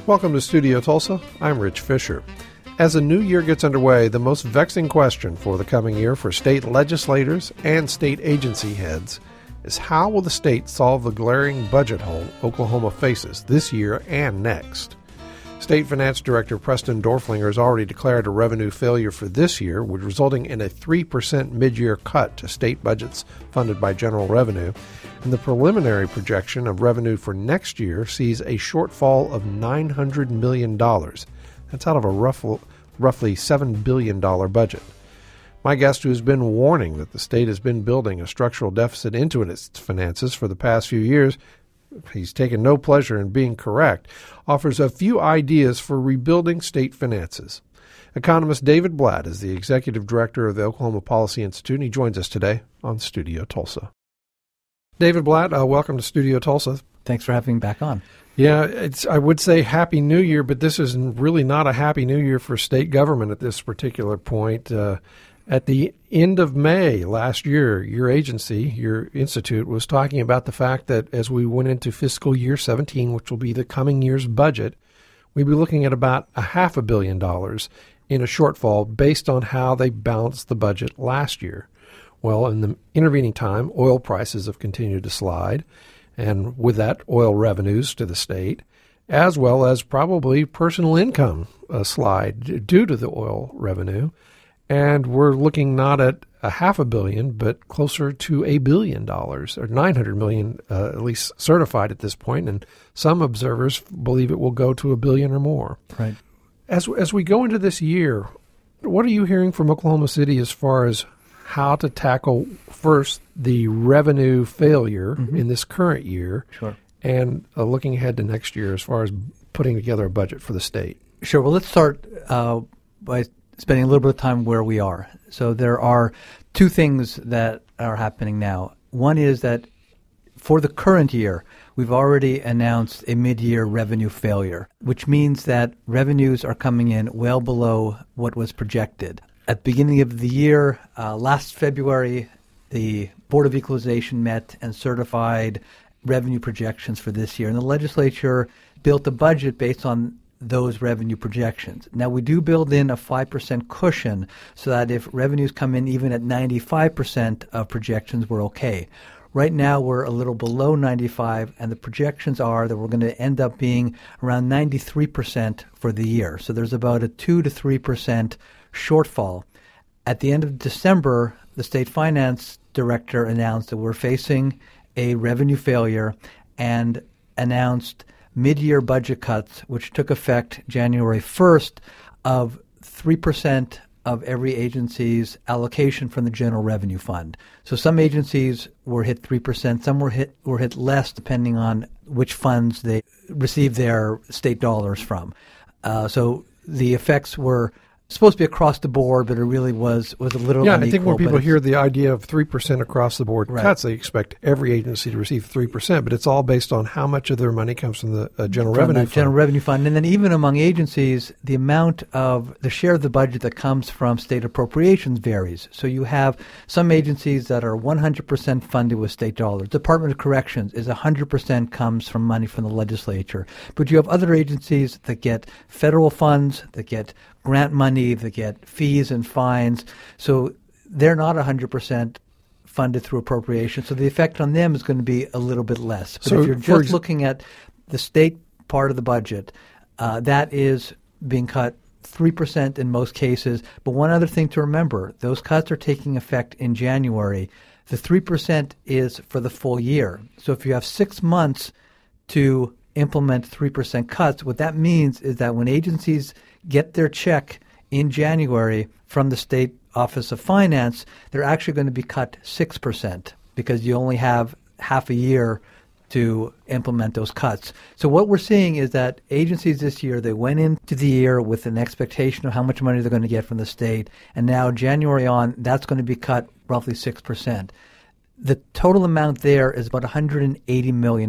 Welcome to Studio Tulsa. I'm Rich Fisher. As a new year gets underway, the most vexing question for the coming year for state legislators and state agency heads is how will the state solve the glaring budget hole Oklahoma faces this year and next? State Finance Director Preston Dorflinger has already declared a revenue failure for this year, resulting in a 3% mid-year cut to state budgets funded by general revenue. And the preliminary projection of revenue for next year sees a shortfall of $900 million. That's out of a roughly $7 billion budget. My guest, who has been warning that the state has been building a structural deficit into its finances for the past few years, he's taken no pleasure in being correct, offers a few ideas for rebuilding state finances. Economist David Blatt is the executive director of the Oklahoma Policy Institute, and he joins us today on Studio Tulsa. David Blatt, welcome to Studio Tulsa. Thanks for having me back on. Yeah, I would say Happy New Year, but this is really not a Happy New Year for state government at this particular point. At the end of May last year, your agency, your institute, was talking about the fact that as we went into fiscal year 17, which will be the coming year's budget, we'd be looking at about $500 million in a shortfall based on how they balanced the budget last year. Well, in the intervening time, oil prices have continued to slide, and with that, oil revenues to the state, as well as probably personal income slide due to the oil revenue. And we're looking not at $500 million, but closer to $1 billion, or $900 million, at least certified at this point. And some observers believe it will go to $1 billion or more. Right. As we go into this year, what are you hearing from Oklahoma City as far as how to tackle first the revenue failure in this current year, Sure, and looking ahead to next year as far as putting together a budget for the state? Sure. Well, let's start by spending a little bit of time where we are. So there are two things that are happening now. One is that for the current year, we've already announced a mid-year revenue failure, which means that revenues are coming in well below what was projected. At the beginning of the year, last February, the Board of Equalization met and certified revenue projections for this year, and the legislature built a budget based on those revenue projections. Now, we do build in a 5% cushion so that if revenues come in even at 95% of projections, we're okay. Right now, we're a little below 95, and the projections are that we're going to end up being around 93% for the year. So there's about a 2 to 3% shortfall. At the end of December, the state finance director announced that we're facing a revenue failure and announced mid-year budget cuts, which took effect January 1st, of 3% of every agency's allocation from the General Revenue Fund. So some agencies were hit 3%, some were hit less, depending on which funds they received their state dollars from. So the effects were supposed to be across the board, but it really was a little unequal. I think when people hear the idea of 3% across the board cuts, they expect every agency to receive 3%, but it's all based on how much of their money comes from the General Revenue Fund. General Revenue Fund. And then even among agencies, the amount of the share of the budget that comes from state appropriations varies. So you have some agencies that are 100% funded with state dollars. Department of Corrections is 100% comes from money from the legislature. But you have other agencies that get federal funds, that get grant money, that get fees and fines. So they're not 100% funded through appropriation. So the effect on them is going to be a little bit less. But if you're just looking at the state part of the budget, that is being cut 3% in most cases. But one other thing to remember, those cuts are taking effect in January. The 3% is for the full year. So if you have 6 months to implement 3% cuts, what that means is that when agencies get their check in January from the State Office of Finance, they're actually going to be cut 6% because you only have half a year to implement those cuts. So what we're seeing is that agencies this year, they went into the year with an expectation of how much money they're going to get from the state, and now January on, that's going to be cut roughly 6%. The total amount there is about $180 million.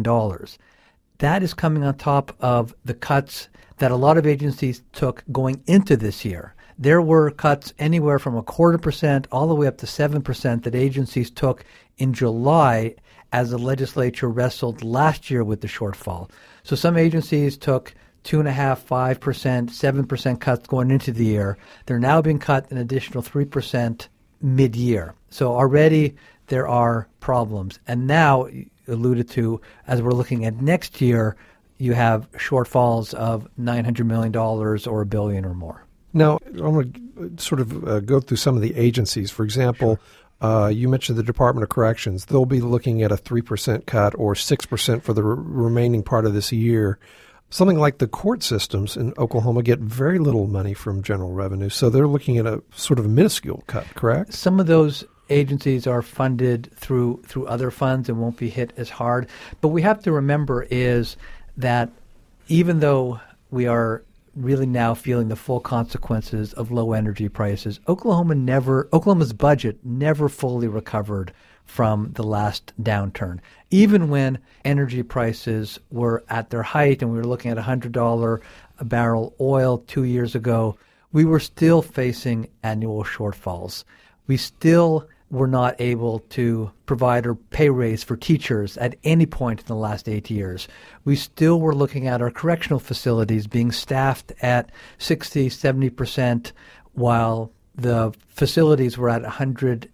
That is coming on top of the cuts that a lot of agencies took going into this year. There were cuts anywhere from 0.25% all the way up to 7% that agencies took in July as the legislature wrestled last year with the shortfall. So some agencies took 2.5%, 5%, 7% cuts going into the year. They're now being cut an additional 3% mid-year. So already there are problems. And now, alluded to, as we're looking at next year, you have shortfalls of $900 million or $1 billion or more. Now, I'm going to sort of go through some of the agencies. For example, you mentioned the Department of Corrections. They'll be looking at a 3% cut or 6% for the remaining part of this year. Something like the court systems in Oklahoma get very little money from general revenue, so they're looking at a sort of a minuscule cut, correct? Some of those agencies are funded through other funds and won't be hit as hard. But we have to remember is that even though we are really now feeling the full consequences of low energy prices, Oklahoma's budget never fully recovered from the last downturn. Even when energy prices were at their height and we were looking at $100 a barrel oil 2 years ago, we were still facing annual shortfalls. We still were not able to provide a pay raise for teachers at any point in the last 8 years. We still were looking at our correctional facilities being staffed at 60, 70%, while the facilities were at 100,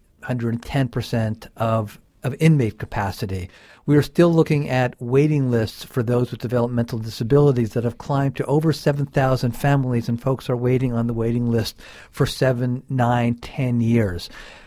110% of inmate capacity. We are still looking at waiting lists for those with developmental disabilities that have climbed to over 7,000 families, and folks are waiting on the waiting list for 7, 9, 10 years.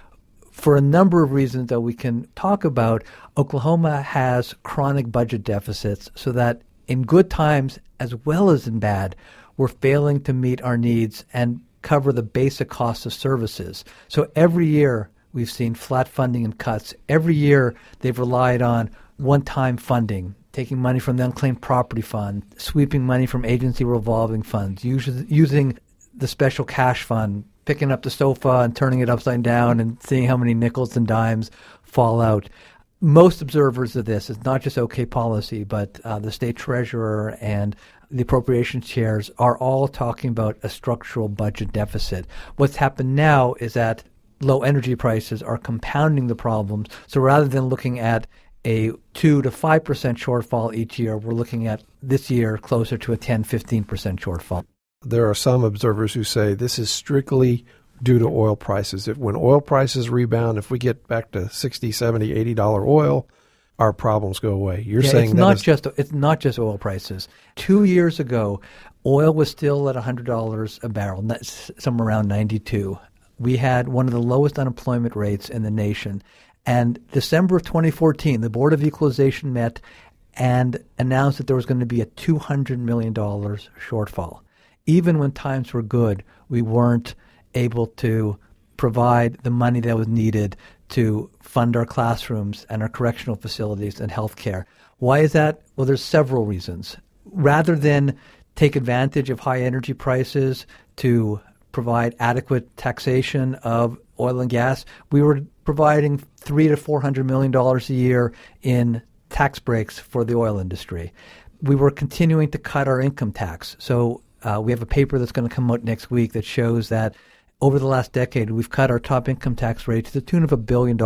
For a number of reasons that we can talk about, Oklahoma has chronic budget deficits so that in good times as well as in bad, we're failing to meet our needs and cover the basic costs of services. So every year we've seen flat funding and cuts. Every year they've relied on one-time funding, taking money from the unclaimed property fund, sweeping money from agency revolving funds, using the special cash fund, picking up the sofa and turning it upside down and seeing how many nickels and dimes fall out. Most observers of this, it's not just OK policy, but the state treasurer and the appropriations chairs are all talking about a structural budget deficit. What's happened now is that low energy prices are compounding the problems. So rather than looking at a 2 to 5% shortfall each year, we're looking at this year closer to a 10, 15% shortfall. There are some observers who say this is strictly due to oil prices. When oil prices rebound, if we get back to $60, $70, $80 oil, our problems go away. You're saying it's not just oil prices. 2 years ago, oil was still at $100 a barrel, somewhere around 92. We had one of the lowest unemployment rates in the nation. And December of 2014, the Board of Equalization met and announced that there was going to be a $200 million shortfall. Even when times were good, we weren't able to provide the money that was needed to fund our classrooms and our correctional facilities and health care. Why is that? Well, there's several reasons. Rather than take advantage of high energy prices to provide adequate taxation of oil and gas, we were providing $300 to $400 million a year in tax breaks for the oil industry. We were continuing to cut our income tax. So we have a paper that's going to come out next week that shows that over the last decade, we've cut our top income tax rate to the tune of $1 billion.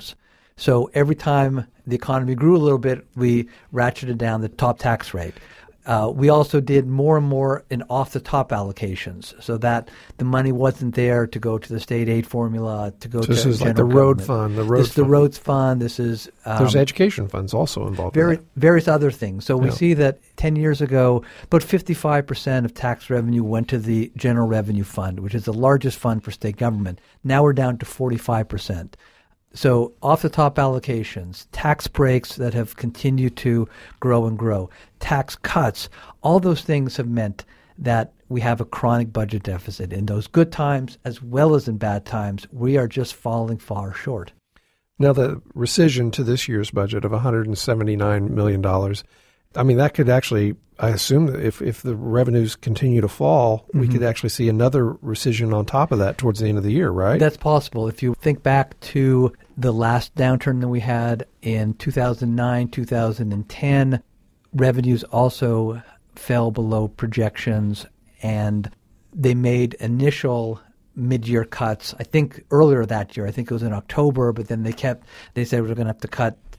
So every time the economy grew a little bit, we ratcheted down the top tax rate. We also did more and more in off-the-top allocations so that the money wasn't there to go to the state aid formula, to go to this is like the road fund. This is the roads fund. This is there's education funds also involved. Various other things. So we see that 10 years ago, about 55% of tax revenue went to the General Revenue Fund, which is the largest fund for state government. Now we're down to 45%. So off-the-top allocations, tax breaks that have continued to grow and grow, tax cuts, all those things have meant that we have a chronic budget deficit. In those good times as well as in bad times, we are just falling far short. Now, the rescission to this year's budget of $179 million, I mean, that could actually, I assume, if the revenues continue to fall, we could actually see another rescission on top of that towards the end of the year, right? That's possible. If you think back to the last downturn that we had in 2009, 2010, revenues also fell below projections, and they made initial mid-year cuts. I think earlier that year, I think it was in October, but then they said we're going to have to cut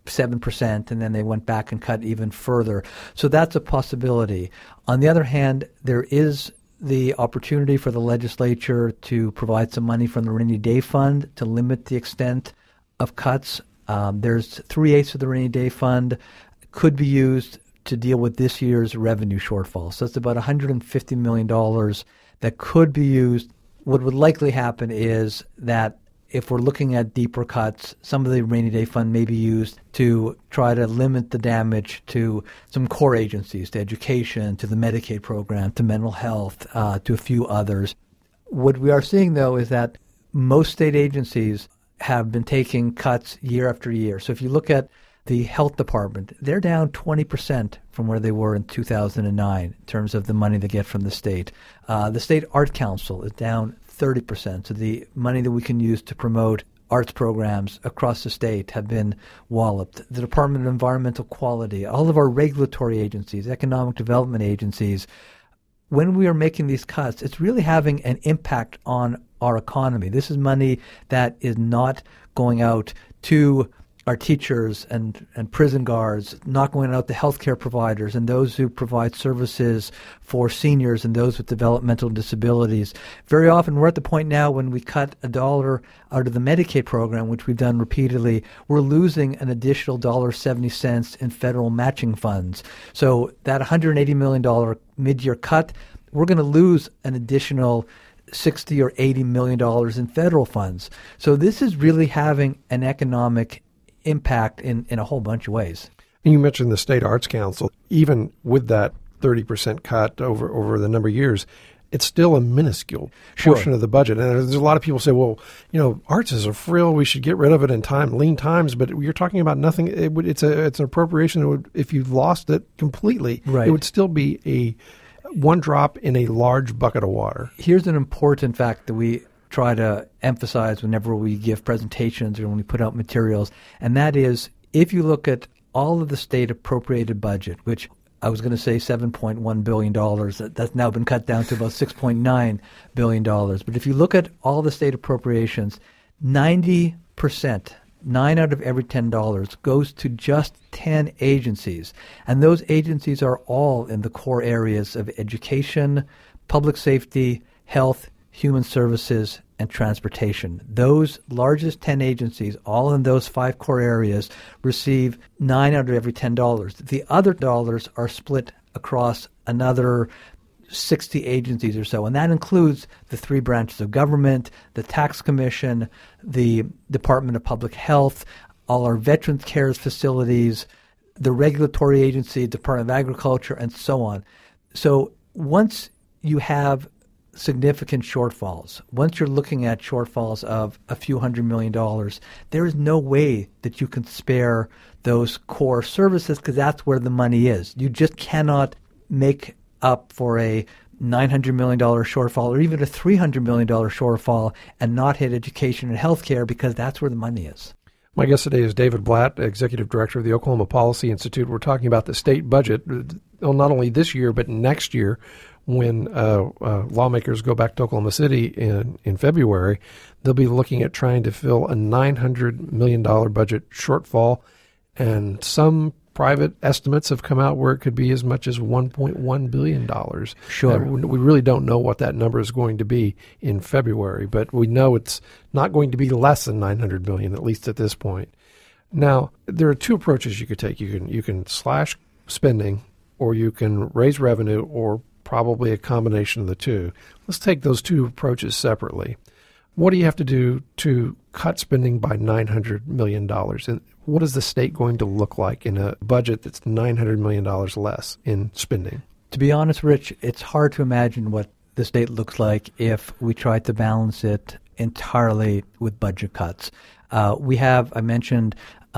7%, and then they went back and cut even further. So that's a possibility. On the other hand, there is the opportunity for the legislature to provide some money from the rainy day fund to limit the extent of cuts. There's 3/8 of the rainy day fund could be used to deal with this year's revenue shortfall. So it's about $150 million that could be used. What would likely happen is that if we're looking at deeper cuts, some of the rainy day fund may be used to try to limit the damage to some core agencies, to education, to the Medicaid program, to mental health, to a few others. What we are seeing, though, is that most state agencies have been taking cuts year after year. So if you look at the health department, they're down 20% from where they were in 2009 in terms of the money they get from the state. The State Art Council is down 30%. So the money that we can use to promote arts programs across the state have been walloped. The Department of Environmental Quality, all of our regulatory agencies, economic development agencies, when we are making these cuts, it's really having an impact on our economy. This is money that is not going out to our teachers and prison guards, not going out to healthcare providers and those who provide services for seniors and those with developmental disabilities. Very often we're at the point now when we cut $1 out of the Medicaid program, which we've done repeatedly, we're losing an additional $1.70 in federal matching funds. So that $180 million mid-year cut, we're going to lose an additional $60 or $80 million in federal funds. So this is really having an economic impact in a whole bunch of ways. And you mentioned the State Arts Council. Even with that 30% cut over the number of years, it's still a minuscule portion of the budget. And there's a lot of people say, well, arts is a frill. We should get rid of it in lean times. But you're talking about nothing. It's an appropriation that would, if you lost it completely, right, it would still be a one drop in a large bucket of water. Here's an important fact that we try to emphasize whenever we give presentations or when we put out materials, and that is if you look at all of the state appropriated budget, which I was going to say $7.1 billion, that's now been cut down to about $6.9 billion. But if you look at all the state appropriations, 90%, 9 out of every $10 goes to just 10 agencies. And those agencies are all in the core areas of education, public safety, health, human services, and transportation. Those largest 10 agencies, all in those 5 core areas, receive 9 out of every $10. The other dollars are split across another 60 agencies or so, and that includes the 3 branches of government, the Tax Commission, the Department of Public Health, all our Veterans Care facilities, the regulatory agency, Department of Agriculture, and so on. So once you have significant shortfalls, once you're looking at shortfalls of a few $100 million, there is no way that you can spare those core services because that's where the money is. You just cannot make up for a $900 million shortfall or even a $300 million shortfall and not hit education and healthcare because that's where the money is. My guest today is David Blatt, Executive Director of the Oklahoma Policy Institute. We're talking about the state budget, not only this year but next year when lawmakers go back to Oklahoma City in February. They'll be looking at trying to fill a $900 million budget shortfall, and some private estimates have come out where it could be as much as $1.1 billion. Sure. We really don't know what that number is going to be in February, but we know it's not going to be less than $900 million, at least at this point. Now, there are 2 approaches you could take. You can slash spending, or you can raise revenue, or probably a combination of the 2. Let's take those 2 approaches separately. What do you have to do to cut spending by $900 million? And what is the state going to look like in a budget that's $900 million less in spending? To be honest, Rich, it's hard to imagine what the state looks like if we try to balance it entirely with budget cuts. We have, I mentioned,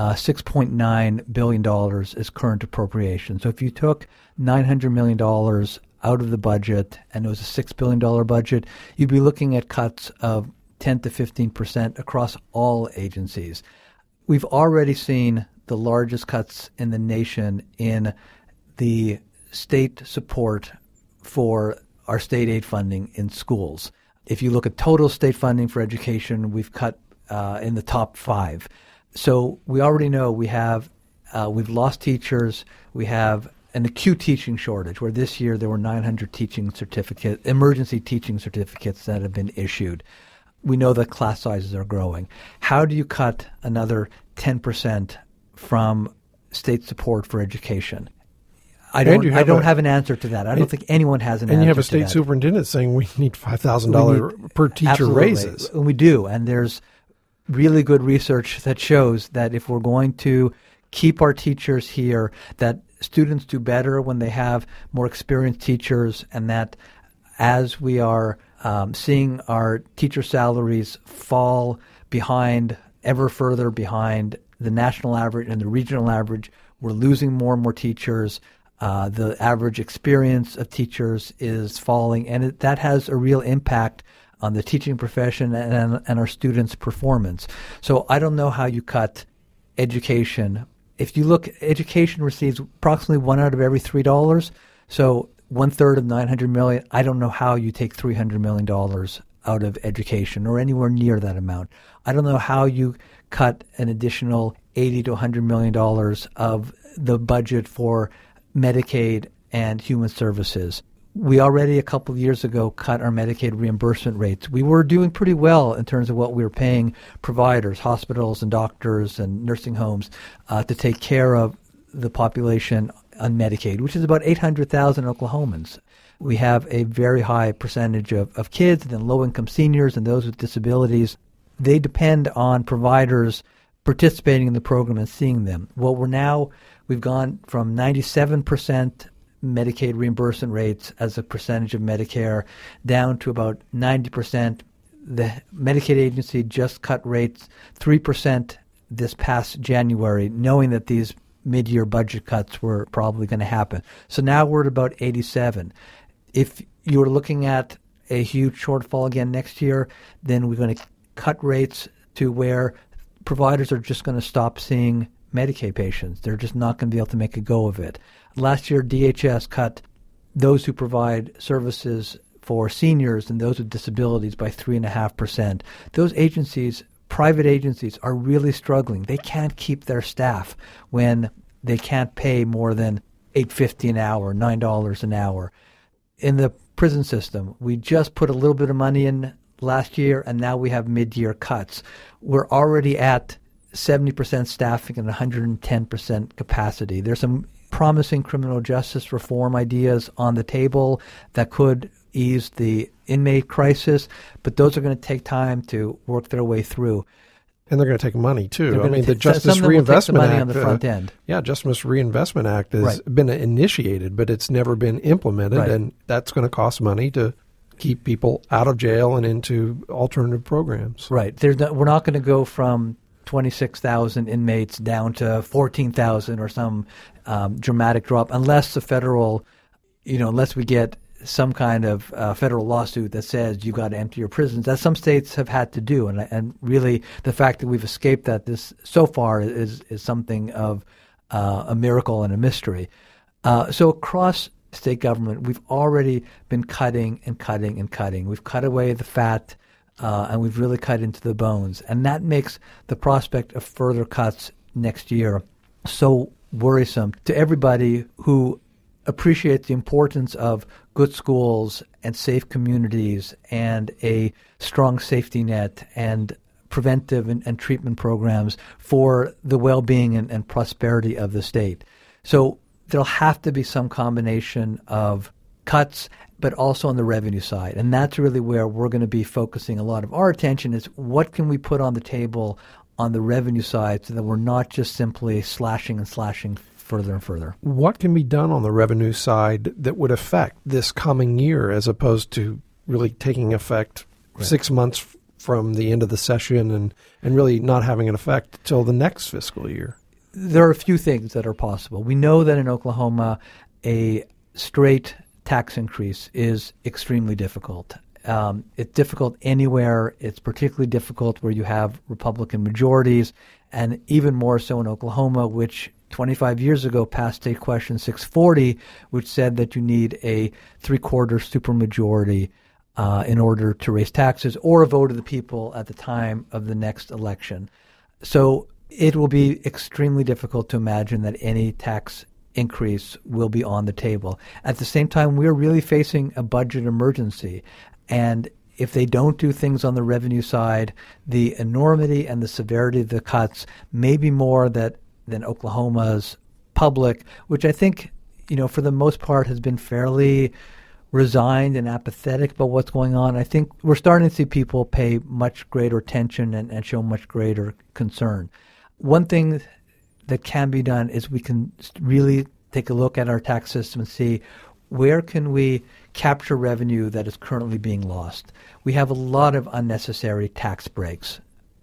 $6.9 billion is current appropriation. So if you took $900 million out of the budget and it was a $6 billion budget, you'd be looking at cuts of 10 to 15% across all agencies. We've already seen the largest cuts in the nation in the state support for our state aid funding in schools. If you look at total state funding for education, we've cut in the top 5. So we already know we have We've lost teachers. We have an acute teaching shortage, where this year there were 900 emergency teaching certificates that have been issued. We know that class sizes are growing. How do you cut another 10% from state support for education? I don't have an answer to that. I don't think anyone has an answer to that. And you have a state superintendent saying we need $5,000 per teacher absolutely. raises. And we do. And there's really good research that shows that if we're going to keep our teachers here, that students do better when they have more experienced teachers, and that as we are seeing our teacher salaries fall ever further behind the national average and the regional average, we're losing more and more teachers. The average experience of teachers is falling, and that has a real impact on the teaching profession and our students' performance. So I don't know how you cut education. If you look, education receives approximately $1 out of every $3. So 1/3 of $900 million. I don't know how you take $300 million out of education or anywhere near that amount. I don't know how you cut an additional $80 to $100 million of the budget for Medicaid and human services. We already a couple of years ago cut our Medicaid reimbursement rates. We were doing pretty well in terms of what we were paying providers, hospitals and doctors and nursing homes to take care of the population on Medicaid, which is about 800,000 Oklahomans. We have a very high percentage of kids and then low-income seniors and those with disabilities. They depend on providers participating in the program and seeing them. Well, we've gone from 97% Medicaid reimbursement rates as a percentage of Medicare down to about 90%. The Medicaid agency just cut rates 3% this past January, knowing that these mid-year budget cuts were probably going to happen. So now we're at about 87. If you're looking at a huge shortfall again next year, then we're going to cut rates to where providers are just going to stop seeing Medicaid patients. They're just not going to be able to make a go of it. Last year, DHS cut those who provide services for seniors and those with disabilities by 3.5%. Those agencies, private agencies, are really struggling. They can't keep their staff when they can't pay more than $8.50 an hour, $9 an hour. In the prison system, we just put a little bit of money in last year, and now we have mid-year cuts. We're already at 70% staffing and 110% capacity. There's some promising criminal justice reform ideas on the table that could ease the inmate crisis, but those are going to take time to work their way through. And they're going to take money too. I mean, the Justice Reinvestment Act on the front end. Yeah, Justice Reinvestment Act has been initiated, but it's never been implemented, and that's going to cost money to keep people out of jail and into alternative programs. Right. We're not going to go from 26,000 inmates down to 14,000 or some dramatic drop, unless the federal, unless we get some kind of federal lawsuit that says you've got to empty your prisons, that some states have had to do. And really, the fact that we've escaped that this so far is something of a miracle and a mystery. So across state government, we've already been cutting and cutting and cutting. We've cut away the fat, and we've really cut into the bones. And that makes the prospect of further cuts next year so worrisome to everybody who appreciates the importance of good schools and safe communities and a strong safety net and preventive and treatment programs for the well-being and prosperity of the state. So there'll have to be some combination of cuts, but also on the revenue side. And that's really where we're going to be focusing a lot of our attention, is what can we put on the table on the revenue side so that we're not just simply slashing and slashing further and further. What can be done on the revenue side that would affect this coming year as opposed to really taking effect 6 months from the end of the session and really not having an effect till the next fiscal year? There are a few things that are possible. We know that in Oklahoma, a straight tax increase is extremely difficult. It's difficult anywhere. It's particularly difficult where you have Republican majorities, and even more so in Oklahoma, which 25 years ago passed State Question 640, which said that you need a 3/4 supermajority in order to raise taxes, or a vote of the people at the time of the next election. So It will be extremely difficult to imagine that any tax increase will be on the table. At the same time, we're really facing a budget emergency. And if they don't do things on the revenue side, the enormity and the severity of the cuts may be more than Oklahoma's public, which I think, for the most part has been fairly resigned and apathetic about what's going on. I think we're starting to see people pay much greater attention and show much greater concern. One thing that can be done is we can really take a look at our tax system and see where can we capture revenue that is currently being lost. We have a lot of unnecessary tax breaks.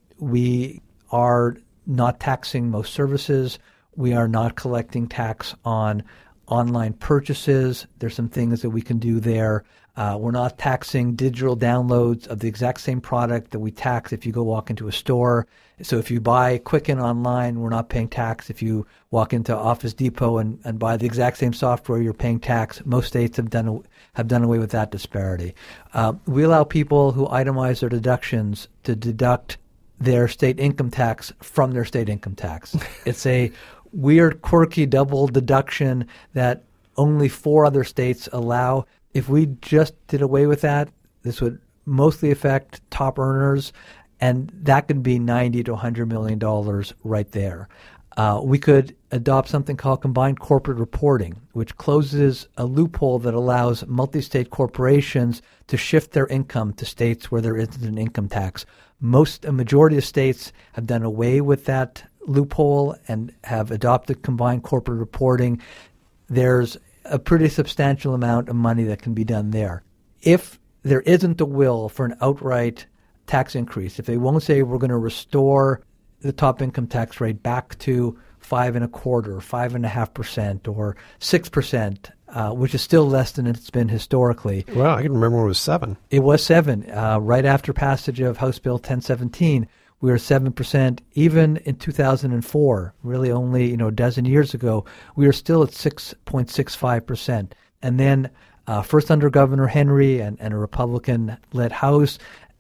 We are not taxing most services. We are not collecting tax on online purchases. There's some things that we can do there. We're not taxing digital downloads of the exact same product that we tax if you go walk into a store. So if you buy Quicken online, we're not paying tax. If you walk into Office Depot and buy the exact same software, you're paying tax. Most states have done away with that disparity. We allow people who itemize their deductions to deduct their state income tax from their state income tax. It's a weird, quirky double deduction that only 4 other states allow. If we just did away with that, this would mostly affect top earners, and that could be $90 to $100 million right there. We could adopt something called combined corporate reporting, which closes a loophole that allows multi-state corporations to shift their income to states where there isn't an income tax. A majority of states have done away with that loophole and have adopted combined corporate reporting. There's a pretty substantial amount of money that can be done there. If there isn't a will for an outright tax increase, if they won't say we're going to restore the top income tax rate back to 5.25%, 5.5%, or 6%, which is still less than it's been historically. Well, I can remember when it was 7. It was 7. Right after passage of House Bill 1017, we were 7%. Even in 2004, really only a dozen years ago, we were still at 6.65%. And then first under Governor Henry and a Republican-led House,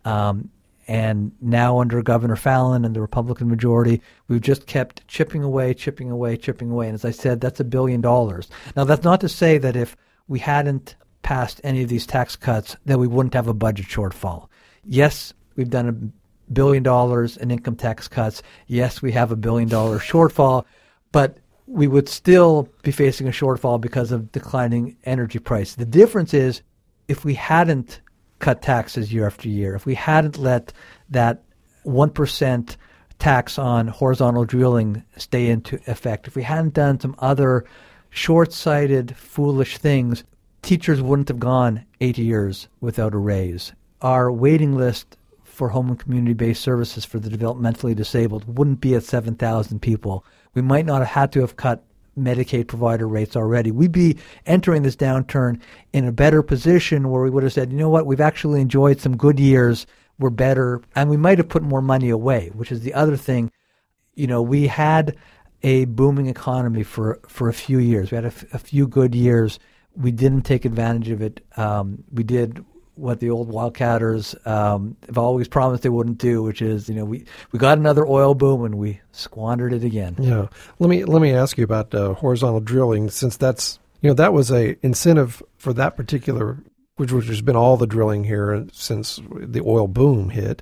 and now under Governor Fallon and the Republican majority, we've just kept chipping away. And as I said, that's $1 billion. Now, that's not to say that if we hadn't passed any of these tax cuts, that we wouldn't have a budget shortfall. Yes, we've done $1 billion in income tax cuts. Yes, we have $1 billion shortfall, but we would still be facing a shortfall because of declining energy price. The difference is if we hadn't cut taxes year after year, if we hadn't let that 1% tax on horizontal drilling stay into effect, if we hadn't done some other short-sighted, foolish things, teachers wouldn't have gone 8 years without a raise. Our waiting list for home and community-based services for the developmentally disabled wouldn't be at 7,000 people. We might not have had to have cut Medicaid provider rates already. We'd be entering this downturn in a better position where we would have said, you know what, we've actually enjoyed some good years, we're better, and we might have put more money away, which is the other thing. We had a booming economy for a few years. We had a few good years. We didn't take advantage of it. We did what the old wildcatters have always promised they wouldn't do, which is, we got another oil boom and we squandered it again. Yeah. Let me ask you about horizontal drilling, since that's, that was a incentive for that particular, which has been all the drilling here since the oil boom hit.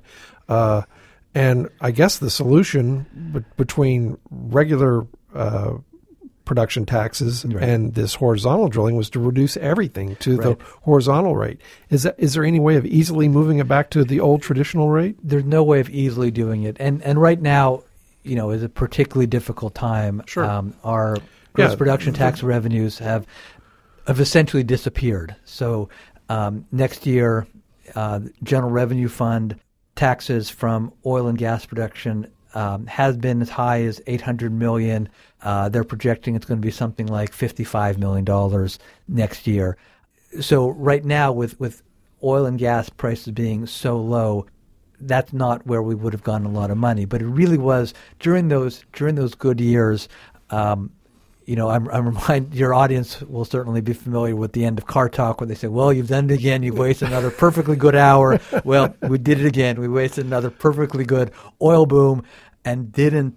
And I guess the solution between regular production taxes and this horizontal drilling was to reduce everything to the horizontal rate. Is there any way of easily moving it back to the old traditional rate? There's no way of easily doing it. And right now, is a particularly difficult time. Sure. Our gross production tax revenues have essentially disappeared. So next year, General Revenue Fund taxes from oil and gas production has been as high as $800 million. They're projecting it's going to be something like $55 million next year. So right now, with oil and gas prices being so low, that's not where we would have gotten a lot of money. But it really was during those good years. I'm reminded your audience will certainly be familiar with the end of Car Talk, where they say, well, you've done it again. You've wasted another perfectly good hour. Well, we did it again. We wasted another perfectly good oil boom and didn't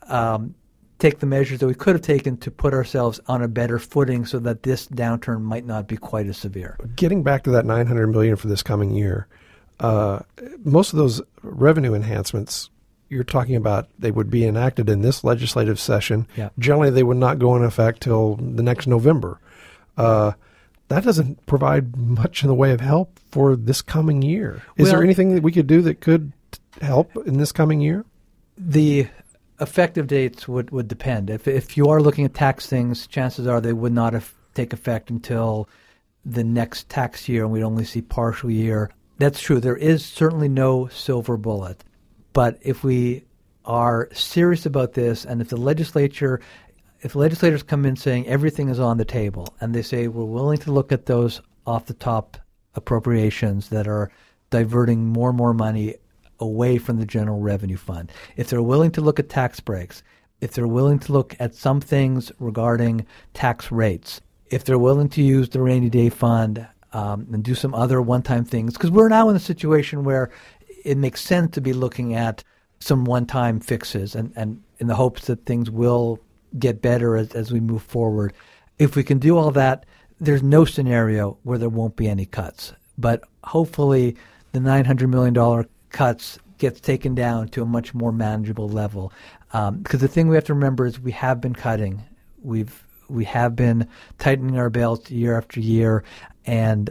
take the measures that we could have taken to put ourselves on a better footing so that this downturn might not be quite as severe. Getting back to that $900 million for this coming year, most of those revenue enhancements you're talking about, they would be enacted in this legislative session. Yeah. Generally, they would not go into effect till the next November. That doesn't provide much in the way of help for this coming year. Is there anything that we could do that could help in this coming year? The effective dates would depend. If you are looking at tax things, chances are they would not take effect until the next tax year, and we'd only see partial year. That's true. There is certainly no silver bullet. But if we are serious about this, and if legislators come in saying everything is on the table, and they say we're willing to look at those off-the-top appropriations that are diverting more and more money away from the general revenue fund, if they're willing to look at tax breaks, if they're willing to look at some things regarding tax rates, if they're willing to use the rainy day fund and do some other one-time things, because we're now in a situation where it makes sense to be looking at some one-time fixes and in the hopes that things will get better as we move forward. If we can do all that, there's no scenario where there won't be any cuts. But hopefully the $900 million cuts gets taken down to a much more manageable level. Because the thing we have to remember is we have been cutting. We have been tightening our belts year after year, and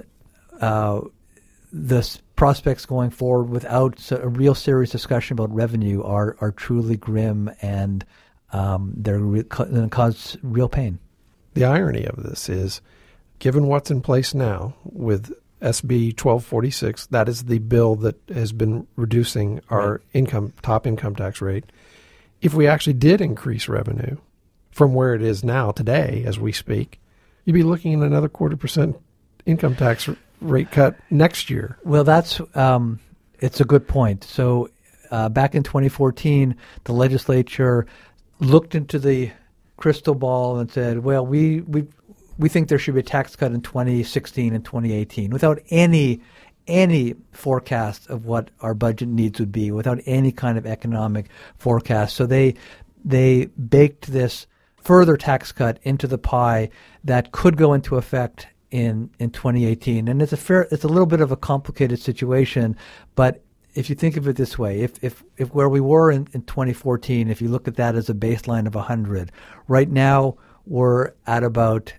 the prospects going forward without a real serious discussion about revenue are truly grim, and they're going to cause real pain. The irony of this is, given what's in place now with SB 1246, that is the bill that has been reducing our top income tax rate. If we actually did increase revenue from where it is now today as we speak, you'd be looking at another 0.25% income tax rate cut next year. Well, that's it's a good point. So back in 2014, the legislature looked into the crystal ball and said, well, we think there should be a tax cut in 2016 and 2018 without any forecast of what our budget needs would be, without any kind of economic forecast. So they baked this further tax cut into the pie that could go into effect in 2018. And it's a little bit of a complicated situation, but if you think of it this way, if where we were in 2014, if you look at that as a baseline of 100, right now we're at about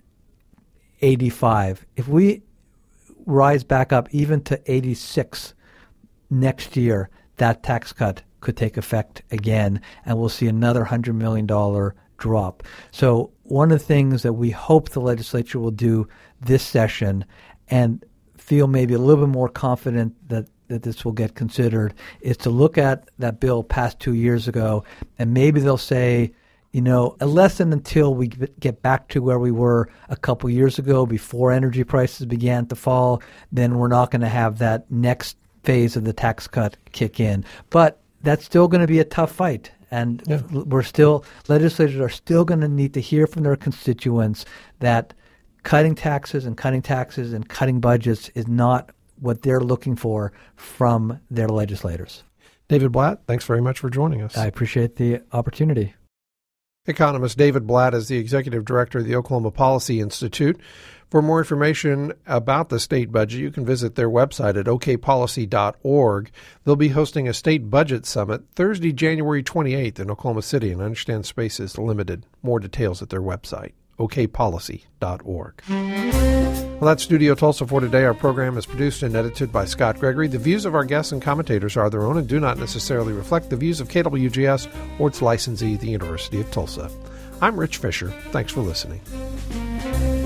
85. If we rise back up even to 86 next year, that tax cut could take effect again, and we'll see another $100 million drop. So one of the things that we hope the legislature will do this session, and feel maybe a little bit more confident that this will get considered, is to look at that bill passed 2 years ago, and maybe they'll say, unless and until we get back to where we were a couple years ago before energy prices began to fall, then we're not going to have that next phase of the tax cut kick in. But that's still going to be a tough fight. And legislators are still going to need to hear from their constituents that cutting taxes and cutting budgets is not what they're looking for from their legislators. David Blatt, thanks very much for joining us. I appreciate the opportunity. Economist David Blatt is the executive director of the Oklahoma Policy Institute. For more information about the state budget, you can visit their website at okpolicy.org. They'll be hosting a state budget summit Thursday, January 28th in Oklahoma City, and I understand space is limited. More details at their website, okpolicy.org. Well, that's Studio Tulsa for today. Our program is produced and edited by Scott Gregory. The views of our guests and commentators are their own and do not necessarily reflect the views of KWGS or its licensee, the University of Tulsa. I'm Rich Fisher. Thanks for listening.